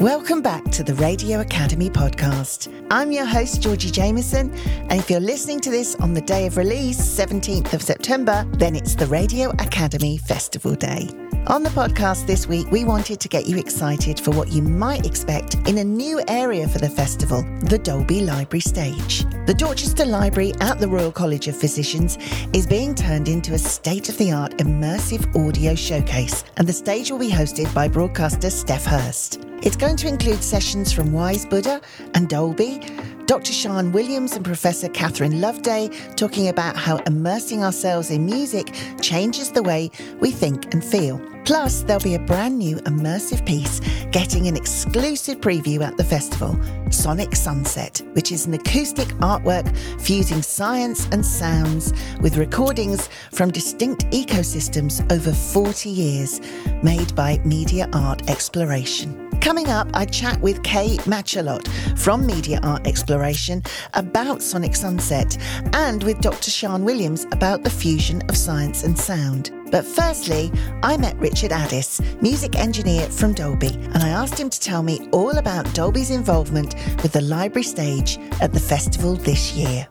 Welcome back to the Radio Academy podcast. I'm your host, Georgie Jameson, and if you're listening to this on the day of release, 17th of September, then it's the Radio Academy Festival Day. On the podcast this week, we wanted to get you excited for what you might expect in a new area for the festival, the Dolby Library Stage. The Dorchester Library at the Royal College of Physicians is being turned into a state-of-the-art immersive audio showcase, and the stage will be hosted by broadcaster Steph Hurst. It's going to include sessions from Wise Buddha and Dolby, Dr. Sian Williams and Professor Catherine Loveday talking about how immersing ourselves in music changes the way we think and feel. Plus, there'll be a brand new immersive piece getting an exclusive preview at the festival, Sonic Sunset, which is an acoustic artwork fusing science and sounds with recordings from distinct ecosystems over 40 years, made by Media Art Exploration. Coming up, I chat with Kay Machalot from Media Art Exploration about Sonic Sunset and with Dr. Sian Williams about the fusion of science and sound. But firstly, I met Richard Addis, music engineer from Dolby, and I asked him to tell me all about Dolby's involvement with the library stage at the festival this year.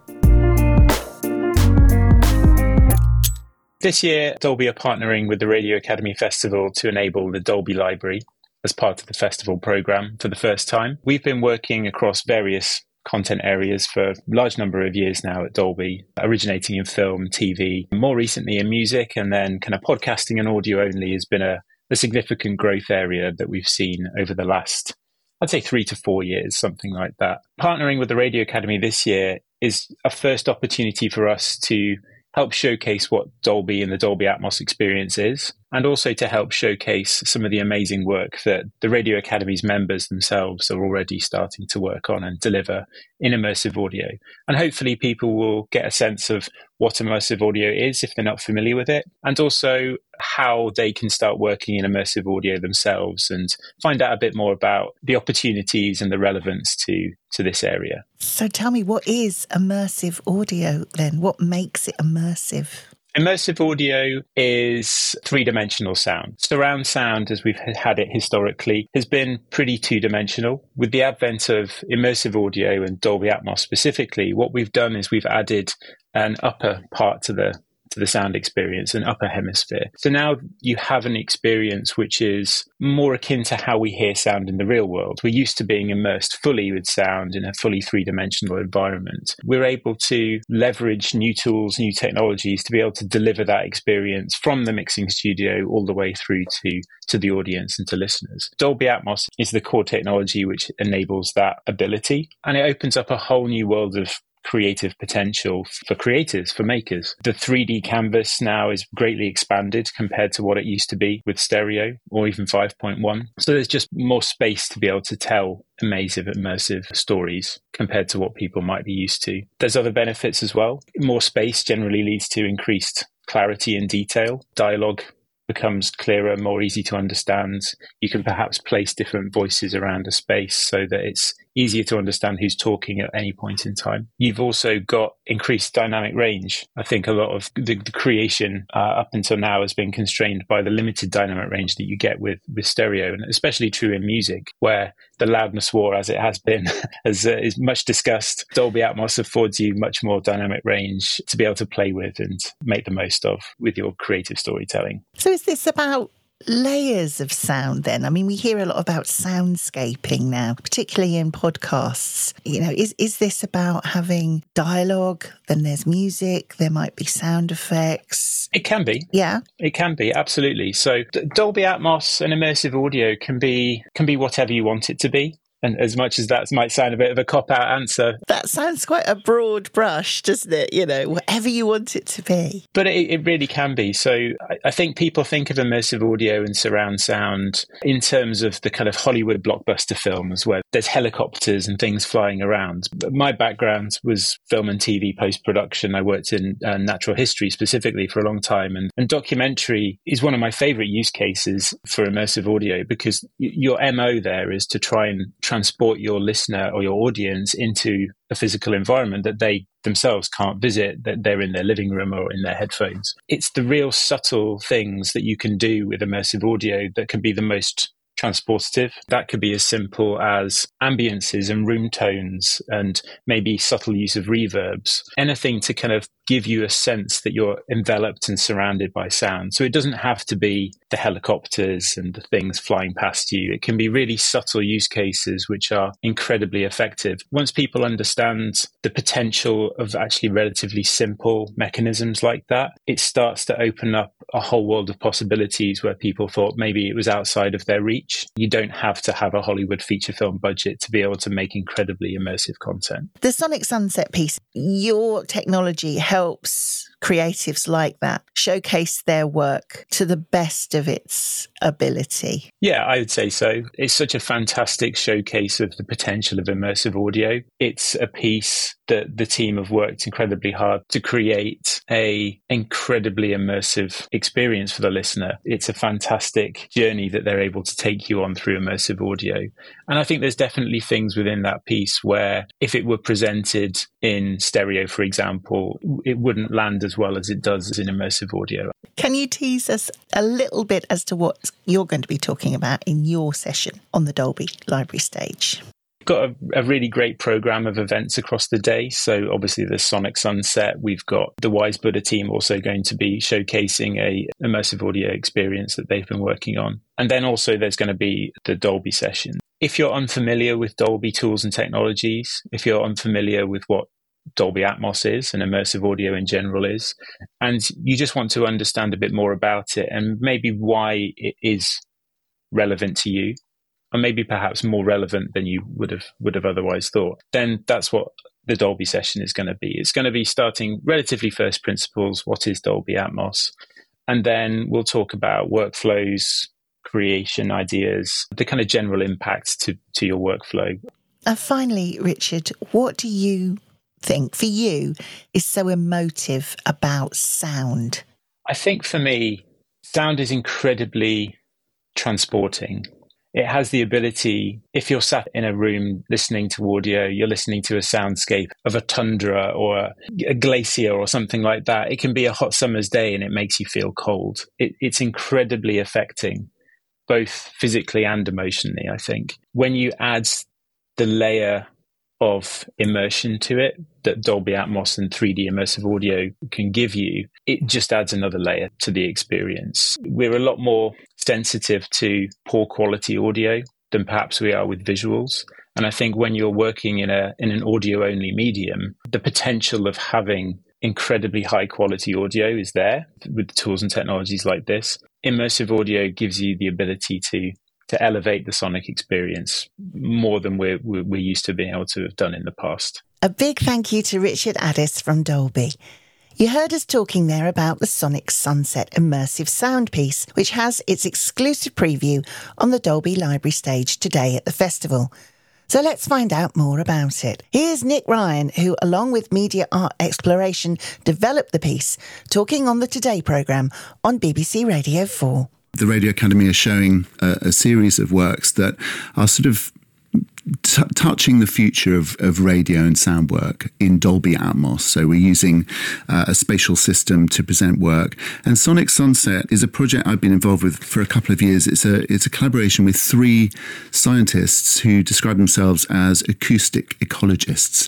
This year, Dolby are partnering with the Radio Academy Festival to enable the Dolby Library as part of the festival programme for the first time. We've been working across various content areas for a large number of years now at Dolby, originating in film, TV, more recently in music, and then kind of podcasting and audio only has been a significant growth area that we've seen over the last, I'd say 3 to 4 years, something like that. Partnering with the Radio Academy this year is a first opportunity for us to help showcase what Dolby and the Dolby Atmos experience is, and also to help showcase some of the amazing work that the Radio Academy's members themselves are already starting to work on and deliver in immersive audio. And hopefully people will get a sense of what immersive audio is if they're not familiar with it, and also how they can start working in immersive audio themselves and find out a bit more about the opportunities and the relevance to this area. So tell me, what is immersive audio then? What makes it immersive? Immersive audio is three-dimensional sound. Surround sound, as we've had it historically, has been pretty two-dimensional. With the advent of immersive audio and Dolby Atmos specifically, what we've done is we've added an upper part to the sound experience, an upper hemisphere. So now you have an experience which is more akin to how we hear sound in the real world. We're used to being immersed fully with sound in a fully three-dimensional environment. We're able to leverage new tools, new technologies to be able to deliver that experience from the mixing studio all the way through to the audience and to listeners. Dolby Atmos is the core technology which enables that ability, and it opens up a whole new world of creative potential for creators, for makers. The 3D canvas now is greatly expanded compared to what it used to be with stereo or even 5.1. So there's just more space to be able to tell amazing, immersive stories compared to what people might be used to. There's other benefits as well. More space generally leads to increased clarity and detail. Dialogue becomes clearer, more easy to understand. You can perhaps place different voices around a space so that it's easier to understand who's talking at any point in time. You've also got increased dynamic range. I think a lot of the creation up until now has been constrained by the limited dynamic range that you get with stereo, and especially true in music, where the loudness war, as it has been, is much discussed. Dolby Atmos affords you much more dynamic range to be able to play with and make the most of with your creative storytelling. So is this about layers of sound then? I mean, we hear a lot about soundscaping now, particularly in podcasts. You know, is this about having dialogue, then there's music, there might be sound effects? It can be. Yeah. It can be, absolutely. So Dolby Atmos and immersive audio can be whatever you want it to be. And as much as that might sound a bit of a cop-out answer. That sounds quite a broad brush, doesn't it? You know, whatever you want it to be. But it really can be. So I think people think of immersive audio and surround sound in terms of the kind of Hollywood blockbuster films where there's helicopters and things flying around. But my background was film and TV post-production. I worked in natural history specifically for a long time. And documentary is one of my favorite use cases for immersive audio because your MO there is to try and transport your listener or your audience into a physical environment that they themselves can't visit, that they're in their living room or in their headphones. It's the real subtle things that you can do with immersive audio that can be the most transportative. That could be as simple as ambiances and room tones and maybe subtle use of reverbs, anything to kind of give you a sense that you're enveloped and surrounded by sound. So it doesn't have to be the helicopters and the things flying past you. It can be really subtle use cases which are incredibly effective. Once people understand the potential of actually relatively simple mechanisms like that, it starts to open up a whole world of possibilities where people thought maybe it was outside of their reach. You don't have to have a Hollywood feature film budget to be able to make incredibly immersive content. The Sonic Sunset piece, your technology helps creatives like that showcase their work to the best of its ability. Yeah, I would say so. It's such a fantastic showcase of the potential of immersive audio. It's a piece that the team have worked incredibly hard to create a incredibly immersive experience for the listener. It's a fantastic journey that they're able to take you on through immersive audio. And I think there's definitely things within that piece where if it were presented in stereo, for example, it wouldn't land as well as it does in immersive audio. Can you tease us a little bit as to what you're going to be talking about in your session on the Dolby Library stage? We've got a really great program of events across the day. So obviously the Sonic Sunset, we've got the Wise Buddha team also going to be showcasing a immersive audio experience that they've been working on. And then also there's going to be the Dolby session. If you're unfamiliar with Dolby tools and technologies, if you're unfamiliar with what Dolby Atmos is and immersive audio in general is, and you just want to understand a bit more about it and maybe why it is relevant to you, or maybe perhaps more relevant than you would have otherwise thought, then that's what the Dolby session is going to be. It's going to be starting relatively first principles, what is Dolby Atmos, and then we'll talk about workflows, creation ideas, the kind of general impact to your workflow. Finally, Richard, what do you think for you is so emotive about sound? I think for me, sound is incredibly transporting. It has the ability, if you're sat in a room listening to audio, you're listening to a soundscape of a tundra or a glacier or something like that. It can be a hot summer's day and it makes you feel cold. It's incredibly affecting, both physically and emotionally, I think. When you add the layer of immersion to it that Dolby Atmos and 3D immersive audio can give you, it just adds another layer to the experience. We're a lot more sensitive to poor quality audio than perhaps we are with visuals. And I think when you're working in an audio only medium, the potential of having incredibly high quality audio is there with tools and technologies like this. Immersive audio gives you the ability to elevate the sonic experience more than we're used to being able to have done in the past. A big thank you to Richard Addis from Dolby. You heard us talking there about the Sonic Sunset immersive sound piece, which has its exclusive preview on the Dolby Library stage today at the festival. So let's find out more about it. Here's Nick Ryan, who, along with Media Art Exploration, developed the piece, talking on the Today programme on BBC Radio 4. The Radio Academy is showing a series of works that are sort of touching the future of radio and sound work in Dolby Atmos. So we're using a spatial system to present work. And Sonic Sunset is a project I've been involved with for a couple of years. It's a collaboration with 3 scientists who describe themselves as acoustic ecologists.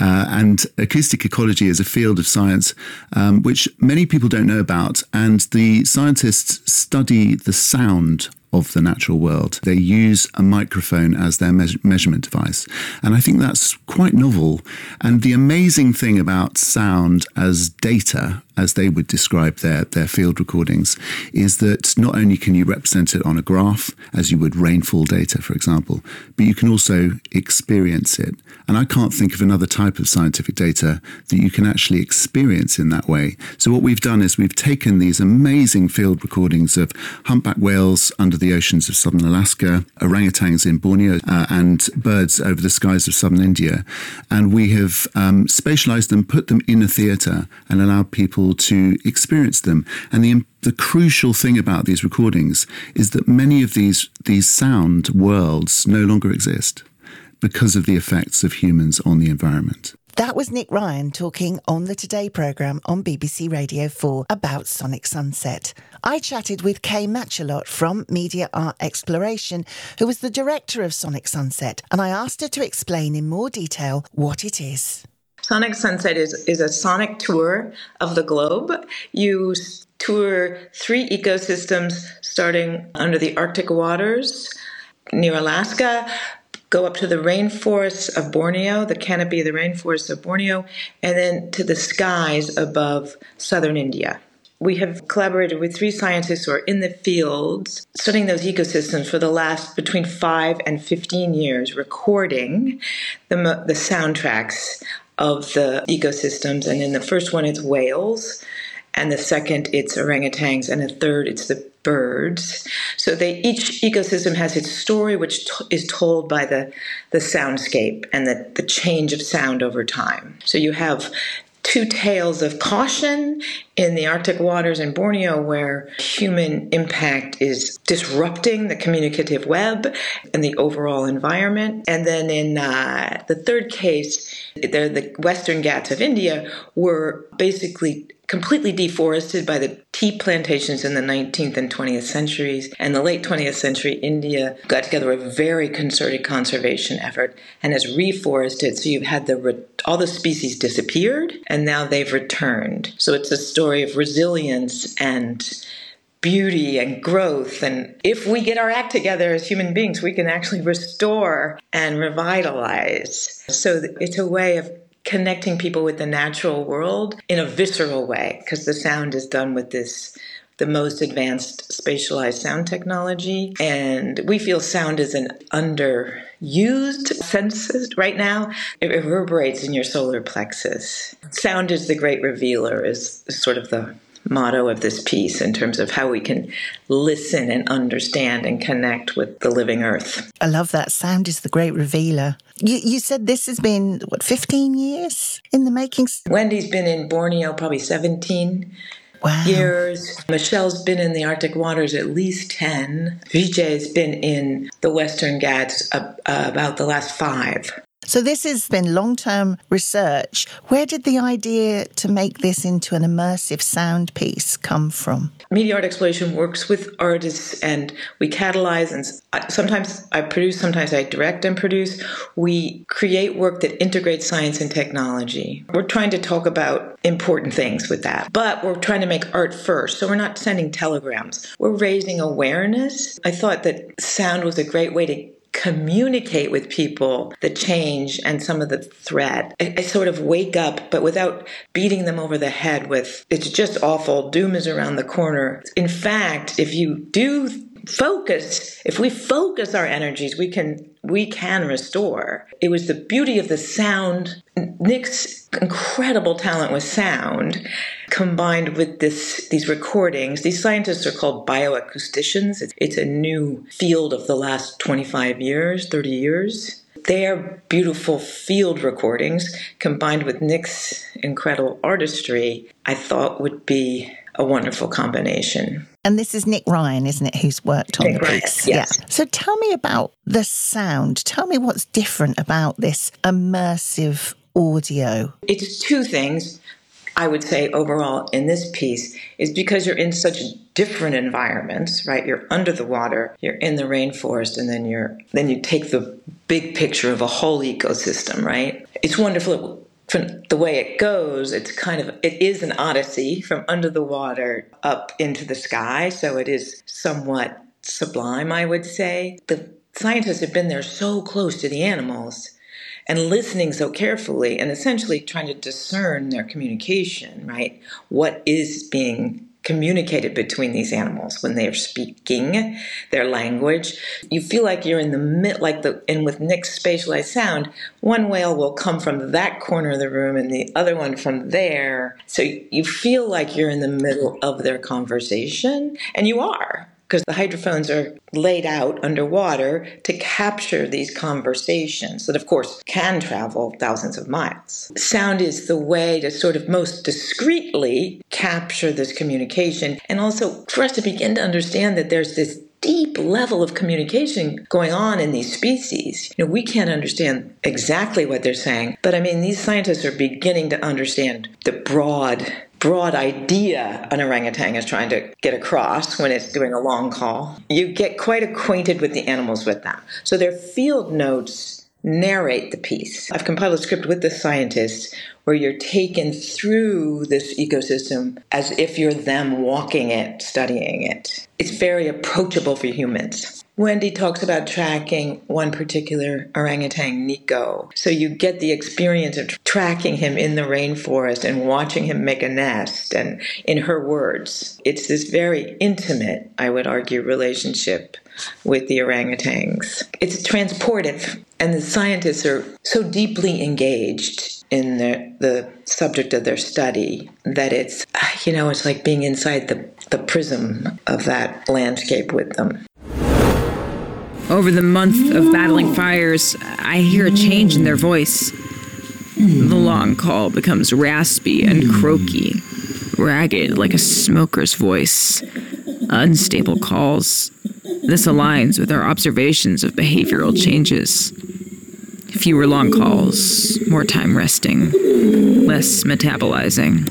And acoustic ecology is a field of science which many people don't know about. And the scientists study the sound of the natural world. They use a microphone as their measurement device. And I think that's quite novel. And the amazing thing about sound as data, as they would describe their field recordings, is that not only can you represent it on a graph, as you would rainfall data, for example, but you can also experience it. And I can't think of another type of scientific data that you can actually experience in that way. So what we've done is we've taken these amazing field recordings of humpback whales under the oceans of southern Alaska, orangutans in Borneo, and birds over the skies of southern India. And we have spatialized them, put them in a theatre, and allowed people to experience them. And the crucial thing about these recordings is that many of these sound worlds no longer exist because of the effects of humans on the environment. That was Nick Ryan talking on the Today programme on BBC Radio 4 about Sonic Sunset. I chatted with Kay Matchalot from Media Art Exploration, who was the director of Sonic Sunset, and I asked her to explain in more detail what it is. Sonic Sunset is a sonic tour of the globe. You tour 3 ecosystems starting under the Arctic waters near Alaska, go up to the rainforests of Borneo, the canopy of the rainforests of Borneo, and then to the skies above southern India. We have collaborated with 3 scientists who are in the fields studying those ecosystems for the last between 5 and 15 years, recording the soundtracks of the ecosystems. And in the first one, it's whales. And the second, it's orangutans, and the third, it's the birds. So each ecosystem has its story, which is told by the soundscape and the change of sound over time. So you have 2 tales of caution in the Arctic waters in Borneo, where human impact is disrupting the communicative web and the overall environment. And then in the third case, the Western Ghats of India were basically completely deforested by the tea plantations in the 19th and 20th centuries. And the late 20th century, India got together a very concerted conservation effort and has reforested. So you've had all the species disappeared, and now they've returned. So it's a story of resilience and beauty and growth. And if we get our act together as human beings, we can actually restore and revitalize. So it's a way of connecting people with the natural world in a visceral way, because the sound is done with the most advanced spatialized sound technology. And we feel sound is an underused sense right now. It reverberates in your solar plexus. Sound is the great revealer is sort of the motto of this piece in terms of how we can listen and understand and connect with the living earth. I love that. Sound is the great revealer. You said this has been, 15 years in the making? Wendy's been in Borneo probably 17 years. Michelle's been in the Arctic waters at least 10. Vijay's been in the Western Ghats about the last 5. So this has been long-term research. Where did the idea to make this into an immersive sound piece come from? Media Art Exploration works with artists, and we catalyze, and sometimes I produce, sometimes I direct and produce. We create work that integrates science and technology. We're trying to talk about important things with that, but we're trying to make art first. So we're not sending telegrams. We're raising awareness. I thought that sound was a great way to communicate with people the change and some of the threat. I sort of wake up, but without beating them over the head with, it's just awful, doom is around the corner. In fact, if you do focus, if we focus our energies, we can restore. It was the beauty of the sound, Nick's incredible talent with sound, combined with these recordings. These scientists are called bioacousticians. It's a new field of the last 25 years, 30 years. Their beautiful field recordings, combined with Nick's incredible artistry, I thought would be a wonderful combination. And this is Nick Ryan, isn't it, who's worked on the piece? Yes. Yeah. So tell me about the sound. Tell me what's different about this immersive audio. It's 2 things, I would say, overall in this piece, is because you're in such different environments, right? You're under the water, you're in the rainforest, and then you take the big picture of a whole ecosystem, right? It's wonderful. From the way it goes, it is an odyssey from under the water up into the sky. So it is somewhat sublime, I would say. The scientists have been there so close to the animals and listening so carefully and essentially trying to discern their communication, right? What is being communicated between these animals when they are speaking their language. You feel like you're in the mid, and with Nick's spatialized sound, one whale will come from that corner of the room and the other one from there. So you feel like you're in the middle of their conversation, and you are, because the hydrophones are laid out underwater to capture these conversations that, of course, can travel thousands of miles. Sound is the way to sort of most discreetly capture this communication, and also for us to begin to understand that there's this deep level of communication going on in these species. We can't understand exactly what they're saying, but these scientists are beginning to understand the broad idea an orangutan is trying to get across when it's doing a long call. You get quite acquainted with the animals with them. So their field notes narrate the piece. I've compiled a script with the scientists where you're taken through this ecosystem as if you're them walking it, studying it. It's very approachable for humans. Wendy talks about tracking one particular orangutan, Nico. So you get the experience of tracking him in the rainforest and watching him make a nest. And in her words, it's this very intimate, I would argue, relationship with the orangutans. It's transportive, and the scientists are so deeply engaged in the subject of their study that it's like being inside the prism of that landscape with them. Over the month of battling fires, I hear a change in their voice. The long call becomes raspy and croaky, ragged like a smoker's voice. Unstable calls. This aligns with our observations of behavioral changes. Fewer long calls, more time resting, less metabolizing.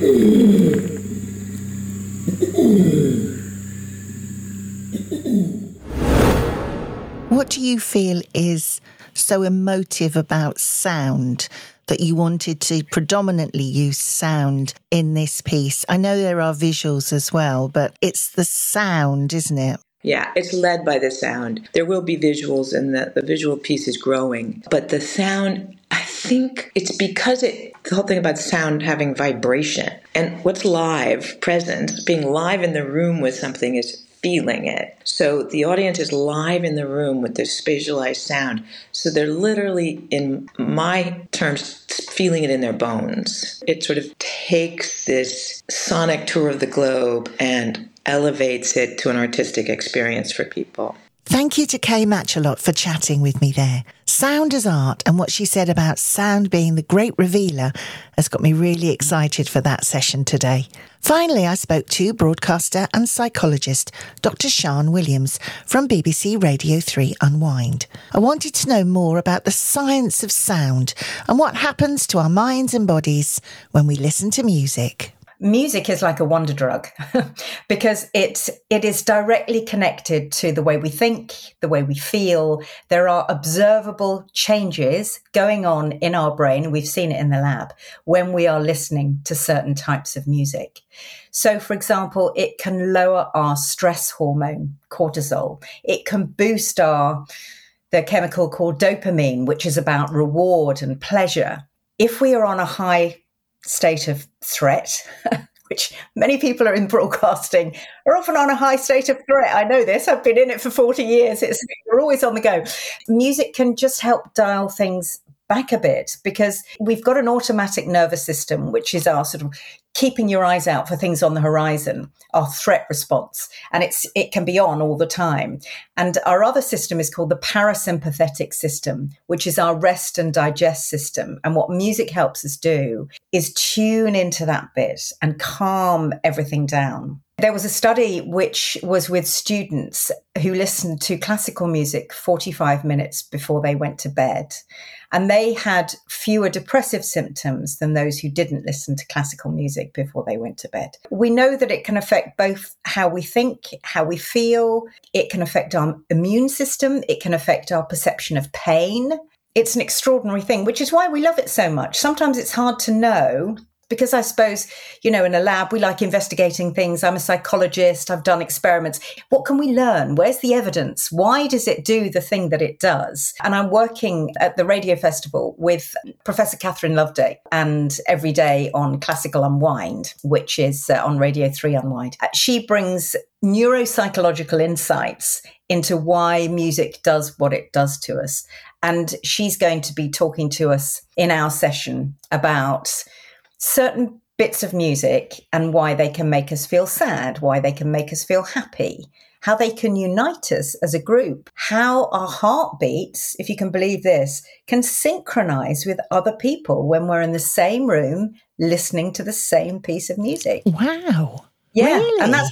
What do you feel is so emotive about sound that you wanted to predominantly use sound in this piece? I know there are visuals as well, but it's the sound, isn't it? Yeah, it's led by the sound. There will be visuals, and the visual piece is growing. But the sound, I think it's because the whole thing about sound having vibration. And what's live, presence, being live in the room with something is feeling it. So the audience is live in the room with this spatialized sound. So they're literally, in my terms, feeling it in their bones. It sort of takes this sonic tour of the globe and elevates it to an artistic experience for people. Thank you to Kay Matchalot for chatting with me there. Sound as art, and what she said about sound being the great revealer has got me really excited for that session today. Finally, I spoke to broadcaster and psychologist Dr. Sian Williams from BBC Radio 3 Unwind. I wanted to know more about the science of sound and what happens to our minds and bodies when we listen to music. Music is like a wonder drug because it is directly connected to the way we think, the way we feel. There are observable changes going on in our brain. We've seen it in the lab when we are listening to certain types of music. So, for example, it can lower our stress hormone, cortisol. It can boost the chemical called dopamine, which is about reward and pleasure. If we are on a high state of threat, which many people are in broadcasting are often on a high state of threat. I know this. I've been in it for 40 years. We're always on the go. Music can just help dial things back a bit because we've got an automatic nervous system, which is our sort of keeping your eyes out for things on the horizon, our threat response. And it can be on all the time. And our other system is called the parasympathetic system, which is our rest and digest system. And what music helps us do is tune into that bit and calm everything down. There was a study which was with students who listened to classical music 45 minutes before they went to bed. And they had fewer depressive symptoms than those who didn't listen to classical music before they went to bed. We know that it can affect both how we think, how we feel. It can affect our immune system. It can affect our perception of pain. It's an extraordinary thing, which is why we love it so much. Sometimes it's hard to know. Because I suppose, in a lab, we like investigating things. I'm a psychologist. I've done experiments. What can we learn? Where's the evidence? Why does it do the thing that it does? And I'm working at the Radio Festival with Professor Catherine Loveday and every day on Classical Unwind, which is on Radio 3 Unwind. She brings neuropsychological insights into why music does what it does to us. And she's going to be talking to us in our session about certain bits of music and why they can make us feel sad, why they can make us feel happy, how they can unite us as a group, how our heartbeats, if you can believe this, can synchronize with other people when we're in the same room listening to the same piece of music. Wow. Yeah. Really? And that's what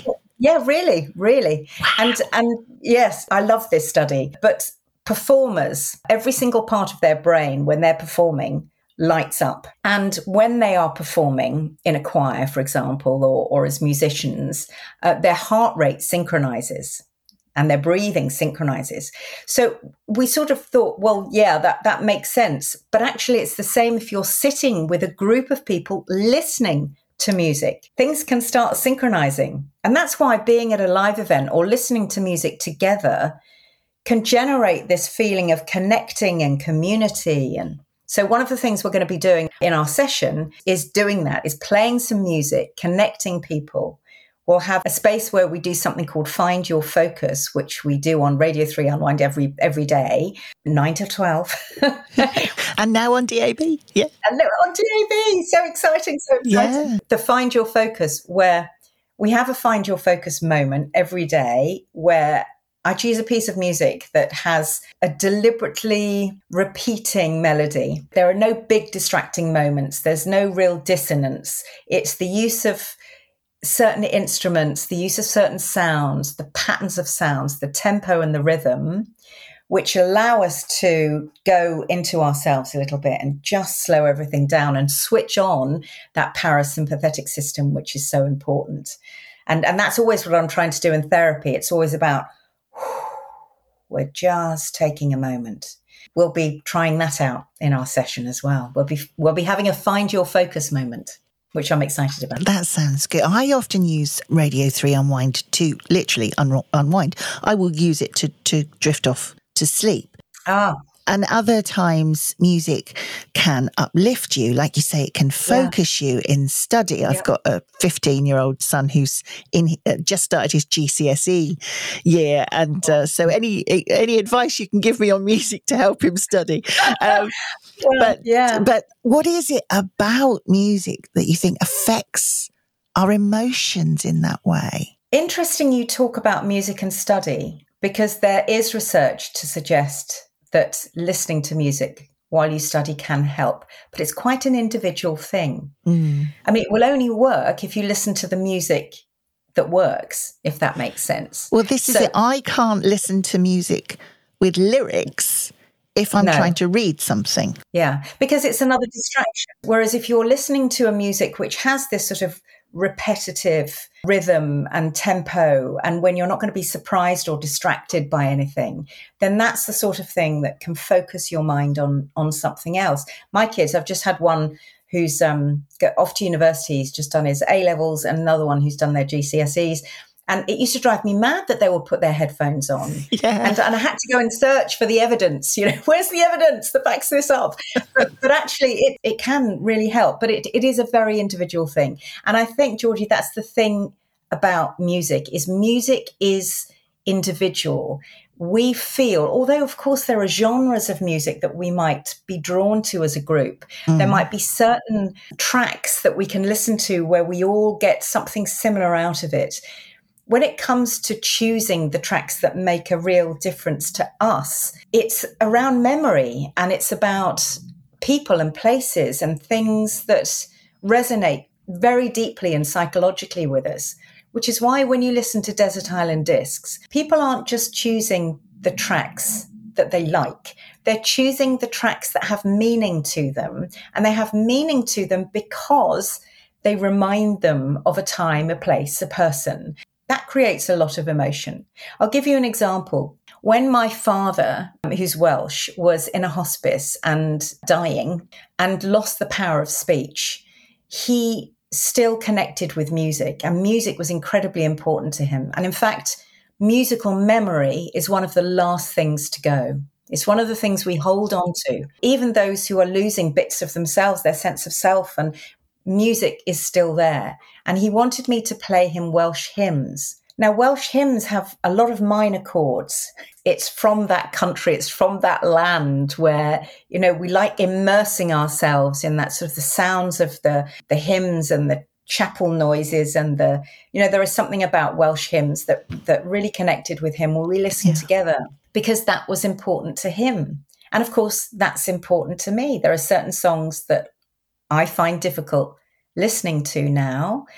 Yeah, really, really. Wow. And yes, I love this study. But performers, every single part of their brain when they're performing lights up. And when they are performing in a choir, for example, or as musicians, their heart rate synchronizes and their breathing synchronizes. So we sort of thought, well, yeah, that makes sense. But actually, it's the same if you're sitting with a group of people listening to music. Things can start synchronizing. And that's why being at a live event or listening to music together can generate this feeling of connecting and community. And so one of the things we're going to be doing in our session is doing that, is playing some music, connecting people. We'll have a space where we do something called Find Your Focus, which we do on Radio 3 Unwind every day, 9 to 12. And now on DAB. Yeah. And on DAB. So exciting. So exciting. Yeah. The Find Your Focus, where we have a Find Your Focus moment every day where I choose a piece of music that has a deliberately repeating melody. There are no big distracting moments. There's no real dissonance. It's the use of certain instruments, the use of certain sounds, the patterns of sounds, the tempo and the rhythm, which allow us to go into ourselves a little bit and just slow everything down and switch on that parasympathetic system, which is so important. And that's always what I'm trying to do in therapy. It's always about, we're just taking a moment. We'll be trying that out in our session as well. We'll be having a Find Your Focus moment, which I'm excited about. That sounds good. I often use Radio 3 Unwind to literally unwind. I will use it to drift off to sleep. And other times music can uplift you. Like you say, it can focus you in study. I've got a 15-year-old son who's just started his GCSE year. And so any advice you can give me on music to help him study. But what is it about music that you think affects our emotions in that way? Interesting you talk about music and study, because there is research to suggest that listening to music while you study can help, but it's quite an individual thing. I mean, it will only work if you listen to the music that works, if that makes sense. Well, this is it. I can't listen to music with lyrics if I'm trying to read something. Yeah, because it's another distraction. Whereas if you're listening to a music which has this sort of repetitive rhythm and tempo, and when you're not going to be surprised or distracted by anything, then that's the sort of thing that can focus your mind on something else. My kids, I've just had one who's off to university. He's just done his A-levels, and another one who's done their GCSEs. And it used to drive me mad that they would put their headphones on. Yeah. And I had to go and search for the evidence. Where's the evidence that backs this up? But actually, it can really help. But it is a very individual thing. And I think, Georgie, that's the thing about music is individual. We feel, although, of course, there are genres of music that we might be drawn to as a group. There might be certain tracks that we can listen to where we all get something similar out of it. When it comes to choosing the tracks that make a real difference to us, it's around memory, and it's about people and places and things that resonate very deeply and psychologically with us, which is why when you listen to Desert Island Discs, people aren't just choosing the tracks that they like. They're choosing the tracks that have meaning to them, and they have meaning to them because they remind them of a time, a place, a person. That creates a lot of emotion. I'll give you an example. When my father, who's Welsh, was in a hospice and dying and lost the power of speech, he still connected with music, and music was incredibly important to him. And in fact, musical memory is one of the last things to go. It's one of the things we hold on to. Even those who are losing bits of themselves, their sense of self, and music is still there. And he wanted me to play him Welsh hymns. Now, Welsh hymns have a lot of minor chords. It's from that country, it's from that land where, we like immersing ourselves in that sort of the sounds of the hymns and the chapel noises, and there is something about Welsh hymns that really connected with him when we listened together, because that was important to him. And of course, that's important to me. There are certain songs that I find difficult listening to now,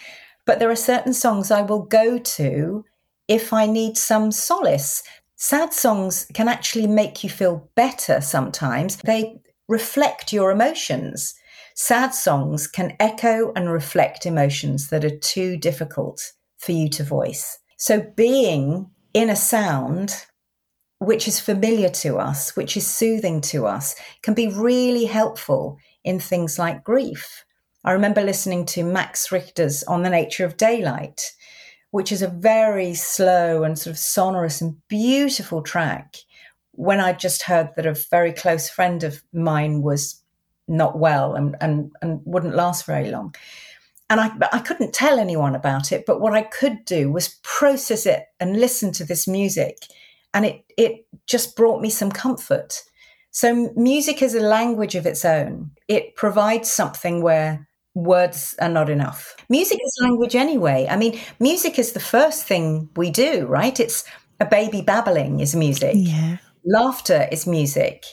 But there are certain songs I will go to if I need some solace. Sad songs can actually make you feel better sometimes. They reflect your emotions. Sad songs can echo and reflect emotions that are too difficult for you to voice. So being in a sound which is familiar to us, which is soothing to us, can be really helpful in things like grief. I remember listening to Max Richter's On the Nature of Daylight, which is a very slow and sort of sonorous and beautiful track, when I just heard that a very close friend of mine was not well and wouldn't last very long. And I couldn't tell anyone about it, but what I could do was process it and listen to this music. And it just brought me some comfort. So music is a language of its own. It provides something where words are not enough. Music is language anyway. I mean, music is the first thing we do, right? It's a baby babbling is music. Yeah. Laughter is music.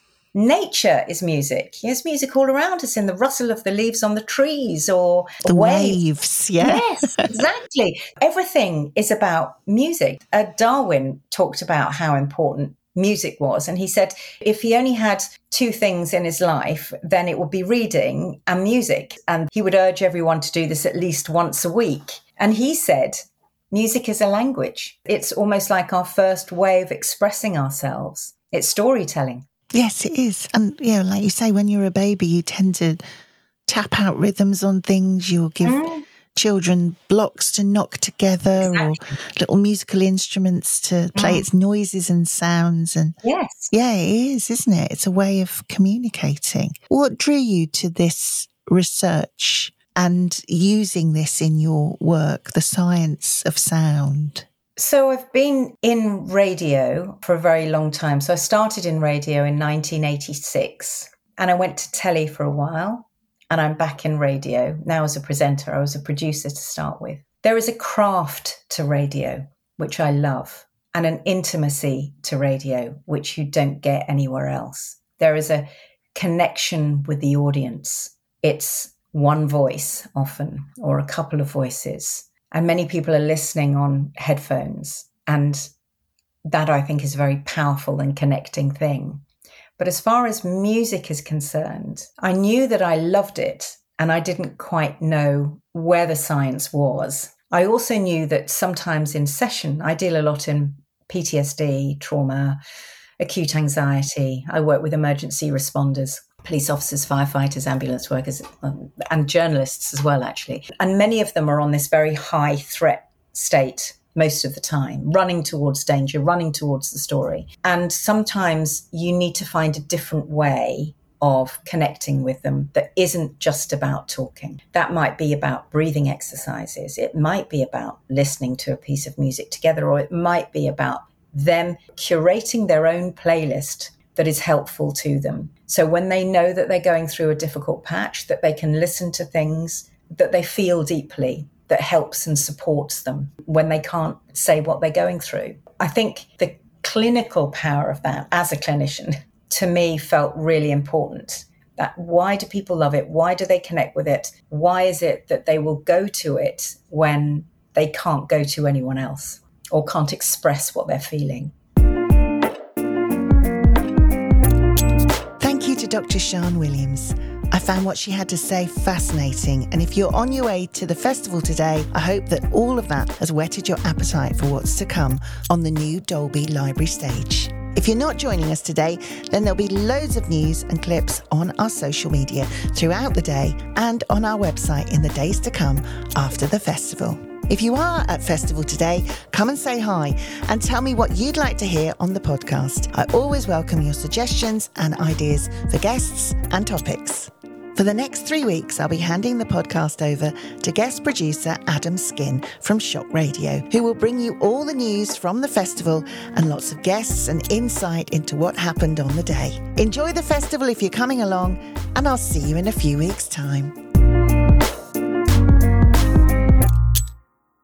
Nature is music. There's music all around us in the rustle of the leaves on the trees or the waves. Yeah. Yes, exactly. Everything is about music. Darwin talked about how important music was. And he said if he only had two things in his life, then it would be reading and music. And he would urge everyone to do this at least once a week. And he said, music is a language. It's almost like our first way of expressing ourselves. It's storytelling. Yes, it is. And, yeah, like you say, when you're a baby, you tend to tap out rhythms on things. You'll give children blocks to knock together or little musical instruments to play its noises and sounds. And yes. Yeah, it is, isn't it? It's a way of communicating. What drew you to this research and using this in your work, the science of sound? So I've been in radio for a very long time. So I started in radio in 1986 and I went to telly for a while and I'm back in radio now as a presenter. I was a producer to start with. There is a craft to radio, which I love, and an intimacy to radio, which you don't get anywhere else. There is a connection with the audience. It's one voice often or a couple of voices. And many people are listening on headphones. And that, I think, is a very powerful and connecting thing. But as far as music is concerned, I knew that I loved it. And I didn't quite know where the science was. I also knew that sometimes in session, I deal a lot in PTSD, trauma, acute anxiety. I work with emergency responders, police officers, firefighters, ambulance workers, and journalists as well, actually. And many of them are on this very high threat state most of the time, running towards danger, running towards the story. And sometimes you need to find a different way of connecting with them that isn't just about talking. That might be about breathing exercises. It might be about listening to a piece of music together, or it might be about them curating their own playlist that is helpful to them. So when they know that they're going through a difficult patch, that they can listen to things that they feel deeply, that helps and supports them when they can't say what they're going through. I think the clinical power of that as a clinician, to me, felt really important. That why do people love it? Why do they connect with it? Why is it that they will go to it when they can't go to anyone else or can't express what they're feeling? Thank you to Dr. Sian Williams. I found what she had to say fascinating, and if you're on your way to the festival today, I hope that all of that has whetted your appetite for what's to come on the new Dolby Library stage. If you're not joining us today, then there'll be loads of news and clips on our social media throughout the day and on our website in the days to come after the festival. If you are at festival today, come and say hi and tell me what you'd like to hear on the podcast. I always welcome your suggestions and ideas for guests and topics. For the next 3 weeks, I'll be handing the podcast over to guest producer Adam Skin from Shock Radio, who will bring you all the news from the festival and lots of guests and insight into what happened on the day. Enjoy the festival if you're coming along, and I'll see you in a few weeks' time.